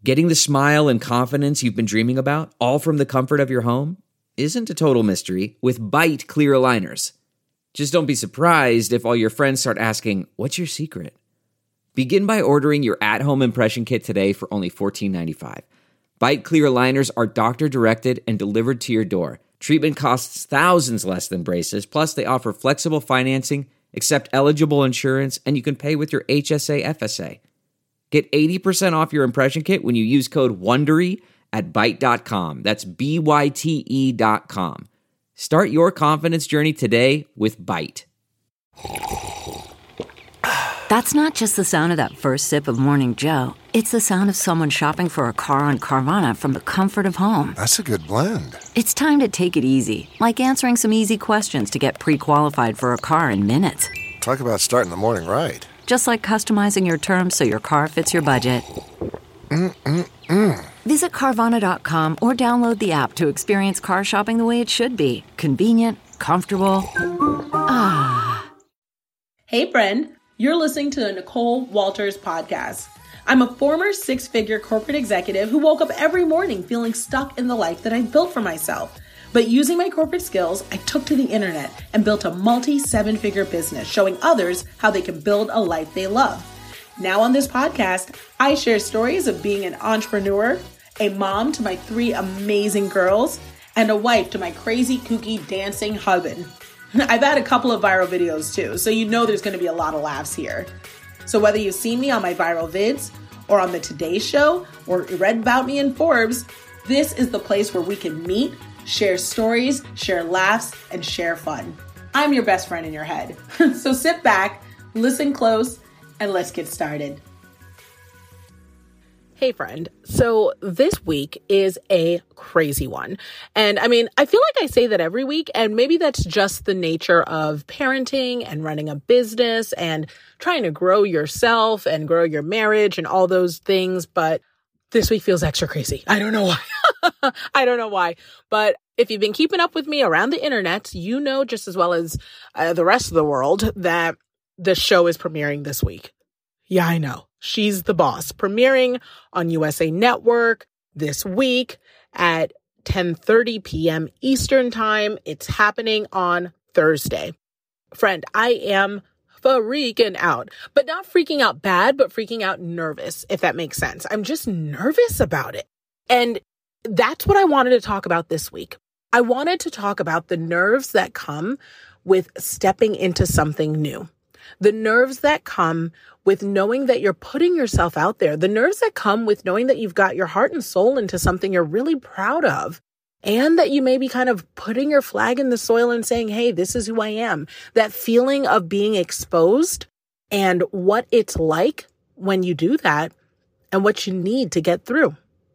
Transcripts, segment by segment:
Getting the smile and confidence you've been dreaming about, all from the comfort of your home, isn't a total mystery with Byte clear aligners. Just don't be surprised if all your friends start asking, "What's your secret?" Begin by ordering your at-home impression kit today for only $14.95. Byte clear aligners are doctor-directed and delivered to your door. Treatment costs thousands less than braces, plus they offer flexible financing, accept eligible insurance, and you can pay with your HSA FSA. Get 80% off your impression kit when you use code WONDERY at Byte.com. That's BYTE.com. Start your confidence journey today with Byte. That's not just the sound of that first sip of Morning Joe. It's the sound of someone shopping for a car on Carvana from the comfort of home. That's a good blend. It's time to take it easy, like answering some easy questions to get pre-qualified for a car in minutes. Talk about starting the morning right. Just like customizing your terms so your car fits your budget. Visit Carvana.com or download the app to experience car shopping the way it should be. Convenient, comfortable. Hey, friend. You're listening to the Nicole Walters podcast. I'm a former six-figure corporate executive who woke up every morning feeling stuck in the life that I built for myself. But using my corporate skills, I took to the internet and built a multi-seven-figure business, showing others how they can build a life they love. Now on this podcast, I share stories of being an entrepreneur, a mom to my 3 amazing girls, and a wife to my crazy, kooky, dancing husband. I've had a couple of viral videos too, so you know there's going to be a lot of laughs here. So whether you've seen me on my viral vids, or on the Today Show, or read about me in Forbes, this is the place where we can meet, share stories, share laughs, and share fun. I'm your best friend in your head. So sit back, listen close, and let's get started. Hey friend, so this week is a crazy one. And I mean, I feel like I say that every week, and maybe that's just the nature of parenting and running a business and trying to grow yourself and grow your marriage and all those things. But this week feels extra crazy. I don't know why. I don't know why. But if you've been keeping up with me around the internet, you know just as well as the rest of the world that the show is premiering this week. Yeah, I know. She's the Boss, premiering on USA Network this week at 10:30 p.m. Eastern Time. It's happening on Thursday. Friend, I am freaking out, but not freaking out bad, but freaking out nervous, if that makes sense. I'm just nervous about it. And that's what I wanted to talk about this week. I wanted to talk about the nerves that come with stepping into something new. The nerves that come with knowing that you're putting yourself out there. The nerves that come with knowing that you've got your heart and soul into something you're really proud of. And that you may be kind of putting your flag in the soil and saying, hey, this is who I am. That feeling of being exposed and what it's like when you do that and what you need to get through.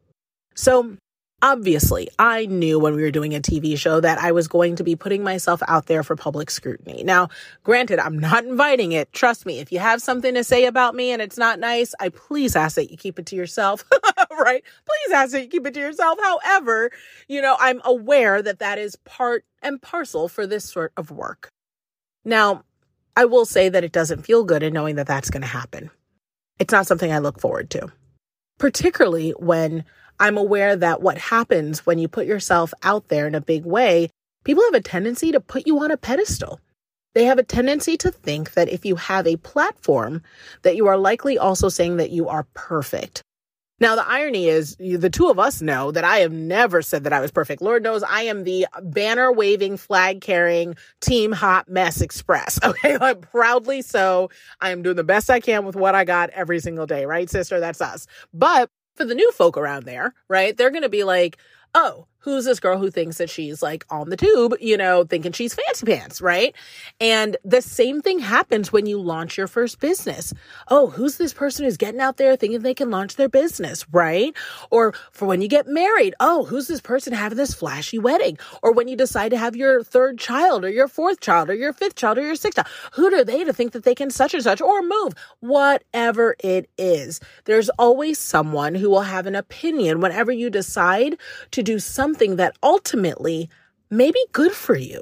So obviously, I knew when we were doing a TV show that I was going to be putting myself out there for public scrutiny. Now, granted, I'm not inviting it. Trust me, if you have something to say about me and it's not nice, I please ask that you keep it to yourself, right? Please ask that you keep it to yourself. However, I'm aware that that is part and parcel for this sort of work. Now, I will say that it doesn't feel good in knowing that that's going to happen. It's not something I look forward to, particularly when I'm aware that what happens when you put yourself out there in a big way, people have a tendency to put you on a pedestal. They have a tendency to think that if you have a platform, that you are likely also saying that you are perfect. Now, the irony is the two of us know that I have never said that I was perfect. Lord knows I am the banner-waving, flag-carrying, team hot mess express. Okay, like proudly so. I am doing the best I can with what I got every single day, right, sister? That's us. But for the new folk around there, right, they're going to be like, oh, who's this girl who thinks that she's like on the tube, thinking she's fancy pants, right? And the same thing happens when you launch your first business. Oh, who's this person who's getting out there thinking they can launch their business, right? Or for when you get married, oh, who's this person having this flashy wedding? Or when you decide to have your 3rd child or your 4th child or your 5th child or your 6th child, who are they to think that they can such and such or move? Whatever it is, there's always someone who will have an opinion whenever you decide to do something that ultimately may be good for you.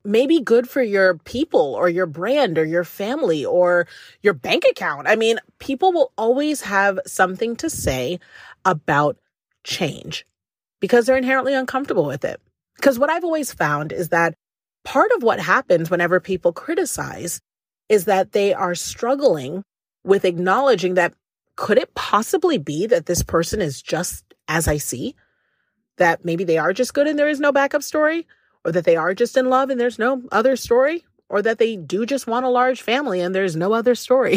may be good for your people or your brand or your family or your bank account. I mean, people will always have something to say about change because they're inherently uncomfortable with it. Because what I've always found is that part of what happens whenever people criticize is that they are struggling with acknowledging that could it possibly be that this person is just as I see? That maybe they are just good and there is no backup story? Or that they are just in love and there's no other story? Or that they do just want a large family and there's no other story?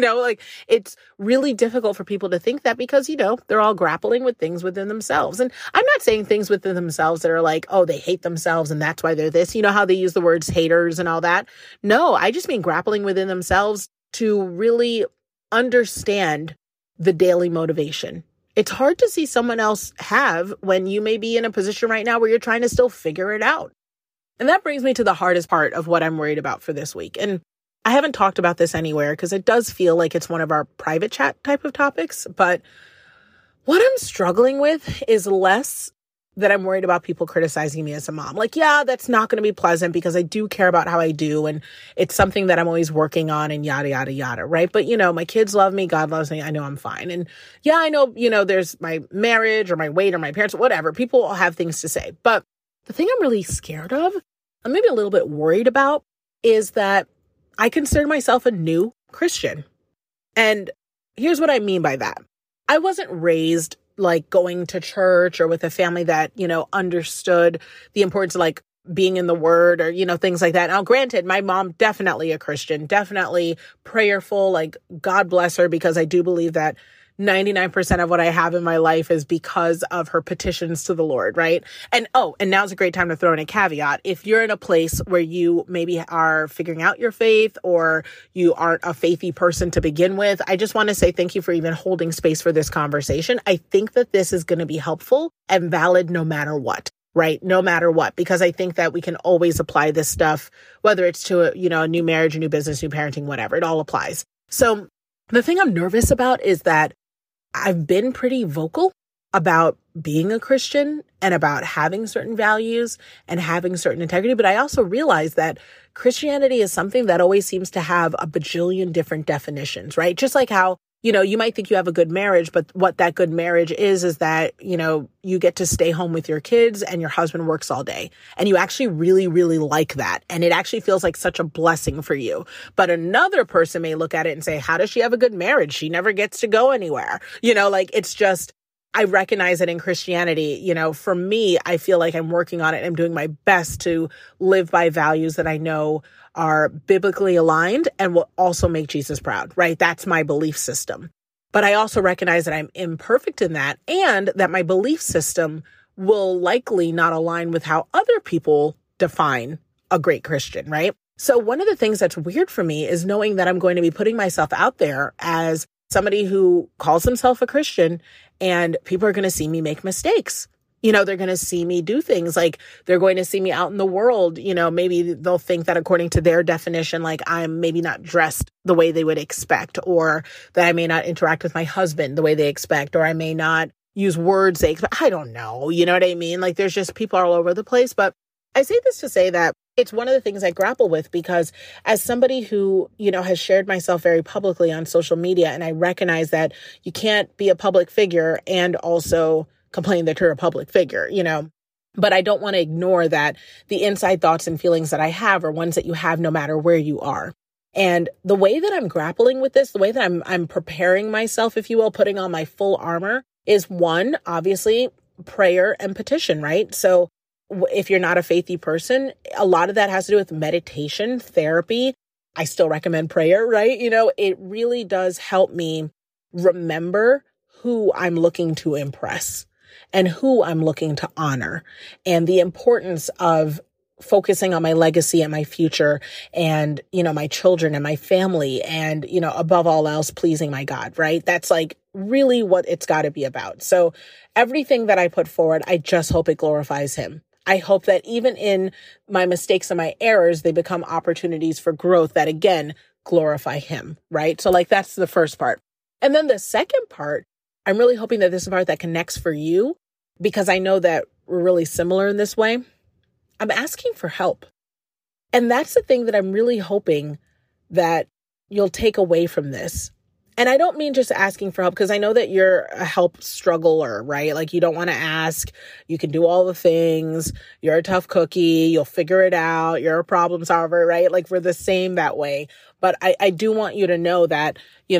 It's really difficult for people to think that because, they're all grappling with things within themselves. And I'm not saying things within themselves that are like, oh, they hate themselves and that's why they're this. You know how they use the words haters and all that? No, I just mean grappling within themselves to really understand the daily motivation. It's hard to see someone else have when you may be in a position right now where you're trying to still figure it out. And that brings me to the hardest part of what I'm worried about for this week. And I haven't talked about this anywhere because it does feel like it's one of our private chat type of topics. But what I'm struggling with is less that I'm worried about people criticizing me as a mom. That's not going to be pleasant because I do care about how I do. And it's something that I'm always working on and yada, yada, yada. Right. But, my kids love me. God loves me. I know I'm fine. And yeah, I know, there's my marriage or my weight or my parents, whatever. People all have things to say. But the thing I'm really scared of, I'm maybe a little bit worried about, is that I consider myself a new Christian. And here's what I mean by that. I wasn't raised going to church or with a family that, understood the importance of being in the word or, things like that. Now, granted, my mom, definitely a Christian, definitely prayerful, God bless her, because I do believe that 99% of what I have in my life is because of her petitions to the Lord, right? And now's a great time to throw in a caveat. If you're in a place where you maybe are figuring out your faith or you aren't a faithy person to begin with, I just want to say thank you for even holding space for this conversation. I think that this is going to be helpful and valid no matter what. Right? No matter what, because I think that we can always apply this stuff, whether it's to a new marriage, a new business, new parenting, whatever, it all applies. So the thing I'm nervous about is that I've been pretty vocal about being a Christian and about having certain values and having certain integrity. But I also realize that Christianity is something that always seems to have a bajillion different definitions, right? Just like how, you might think you have a good marriage, but what that good marriage is that, you get to stay home with your kids and your husband works all day. And you actually really, really like that. And it actually feels like such a blessing for you. But another person may look at it and say, how does she have a good marriage? She never gets to go anywhere. It's just, I recognize that in Christianity, for me, I feel like I'm working on it and I'm doing my best to live by values that I know are biblically aligned and will also make Jesus proud, right? That's my belief system. But I also recognize that I'm imperfect in that and that my belief system will likely not align with how other people define a great Christian, right? So one of the things that's weird for me is knowing that I'm going to be putting myself out there as somebody who calls himself a Christian and people are going to see me make mistakes. They're going to see me do things they're going to see me out in the world. Maybe they'll think that according to their definition, I'm maybe not dressed the way they would expect, or that I may not interact with my husband the way they expect, or I may not use words they expect. I don't know. You know what I mean? There's just people all over the place. But I say this to say that it's one of the things I grapple with because as somebody who, has shared myself very publicly on social media, and I recognize that you can't be a public figure and also complain that you're a public figure, but I don't want to ignore that the inside thoughts and feelings that I have are ones that you have no matter where you are. And the way that I'm grappling with this, the way that I'm preparing myself, if you will, putting on my full armor is one, obviously prayer and petition, right? So if you're not a faithy person, a lot of that has to do with meditation, therapy. I still recommend prayer, right? It really does help me remember who I'm looking to impress and who I'm looking to honor, and the importance of focusing on my legacy and my future and, my children and my family and, above all else, pleasing my God, right? That's really what it's got to be about. So everything that I put forward, I just hope it glorifies him. I hope that even in my mistakes and my errors, they become opportunities for growth that, again, glorify him, right? So that's the first part. And then the second part, I'm really hoping that this is a part that connects for you because I know that we're really similar in this way. I'm asking for help. And that's the thing that I'm really hoping that you'll take away from this. And I don't mean just asking for help, because I know that you're a help struggler, right? Like you don't want to ask, you can do all the things, you're a tough cookie, you'll figure it out, you're a problem solver, right? Like we're the same that way. But I do want you to know that,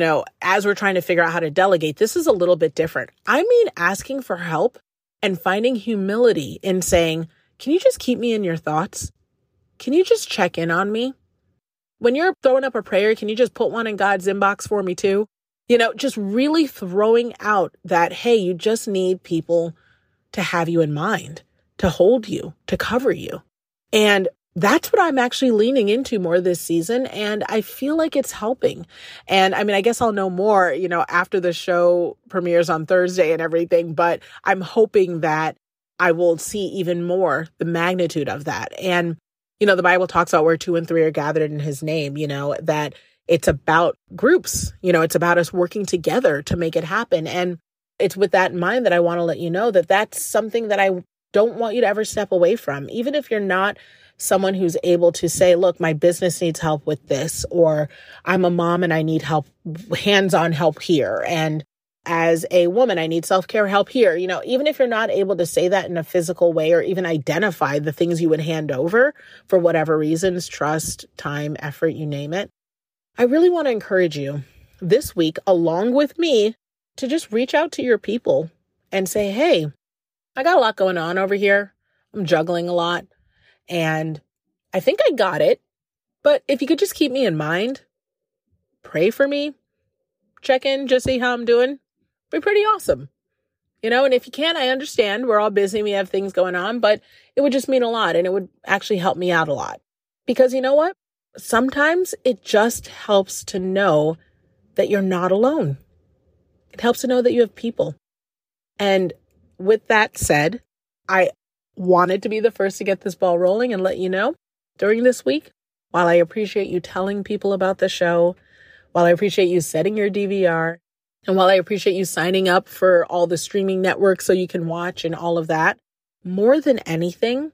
as we're trying to figure out how to delegate, this is a little bit different. I mean, asking for help and finding humility in saying, can you just keep me in your thoughts? Can you just check in on me? When you're throwing up a prayer, can you just put one in God's inbox for me too? Just really throwing out that, hey, you just need people to have you in mind, to hold you, to cover you. And that's what I'm actually leaning into more this season. And I feel like it's helping. And I mean, I guess I'll know more, after the show premieres on Thursday and everything, but I'm hoping that I will see even more the magnitude of that. And, the Bible talks about where 2 and 3 are gathered in his name, that it's about groups, it's about us working together to make it happen. And it's with that in mind that I want to let you know that that's something that I don't want you to ever step away from. Even if you're not someone who's able to say, look, my business needs help with this, or I'm a mom and I need help, hands-on help here. And as a woman, I need self-care help here. Even if you're not able to say that in a physical way or even identify the things you would hand over for whatever reasons, trust, time, effort, you name it. I really want to encourage you this week, along with me, to just reach out to your people and say, hey, I got a lot going on over here. I'm juggling a lot and I think I got it. But if you could just keep me in mind, pray for me, check in, just see how I'm doing. Be pretty awesome. And if you can't, I understand. We're all busy. We have things going on, but it would just mean a lot. And it would actually help me out a lot. Because you know what? Sometimes it just helps to know that you're not alone. It helps to know that you have people. And with that said, I wanted to be the first to get this ball rolling and let you know during this week, while I appreciate you telling people about the show, while I appreciate you setting your DVR, and while I appreciate you signing up for all the streaming networks so you can watch and all of that, more than anything,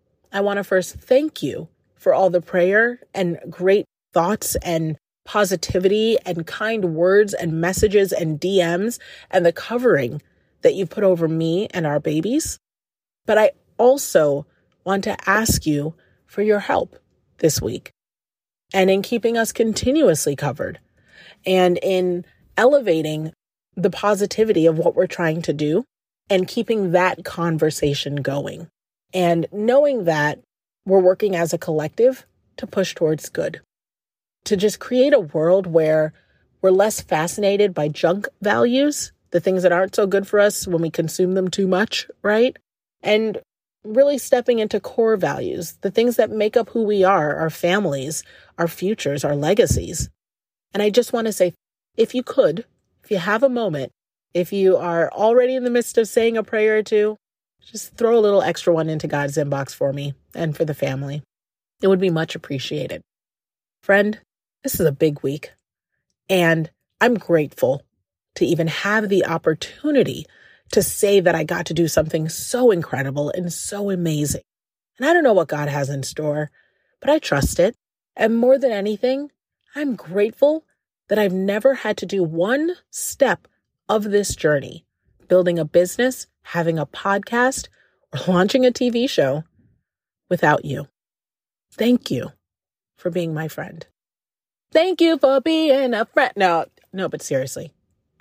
I want to first thank you for all the prayer and great thoughts and positivity and kind words and messages and DMs and the covering that you put over me and our babies. But I also want to ask you for your help this week and in keeping us continuously covered and in elevating the positivity of what we're trying to do and keeping that conversation going and knowing that we're working as a collective to push towards good, to just create a world where we're less fascinated by junk values, the things that aren't so good for us when we consume them too much, right? And really stepping into core values, the things that make up who we are, our families, our futures, our legacies. And I just want to say, if you have a moment, if you are already in the midst of saying a prayer or two, just throw a little extra one into God's inbox for me and for the family. It would be much appreciated. Friend, this is a big week, and I'm grateful to even have the opportunity to say that I got to do something so incredible and so amazing. And I don't know what God has in store, but I trust it. And more than anything, I'm grateful that I've never had to do one step of this journey, building a business, having a podcast, or launching a TV show without you. Thank you for being my friend. Thank you for being a friend. No, but seriously.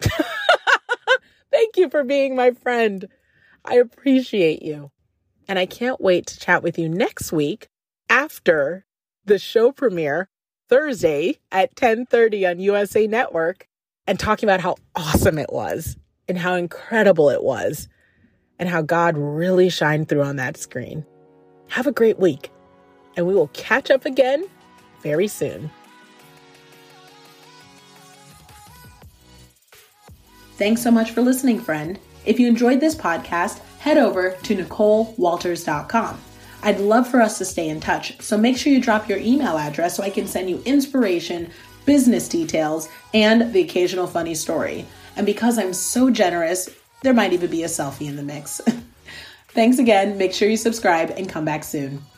Thank you for being my friend. I appreciate you. And I can't wait to chat with you next week after the show premiere Thursday at 10:30 on USA Network and talking about how awesome it was and how incredible it was and how God really shined through on that screen. Have a great week, and we will catch up again very soon. Thanks so much for listening, friend. If you enjoyed this podcast, head over to NicoleWalters.com. I'd love for us to stay in touch, so make sure you drop your email address so I can send you inspiration, business details, and the occasional funny story. And because I'm so generous, there might even be a selfie in the mix. Thanks again. Make sure you subscribe and come back soon.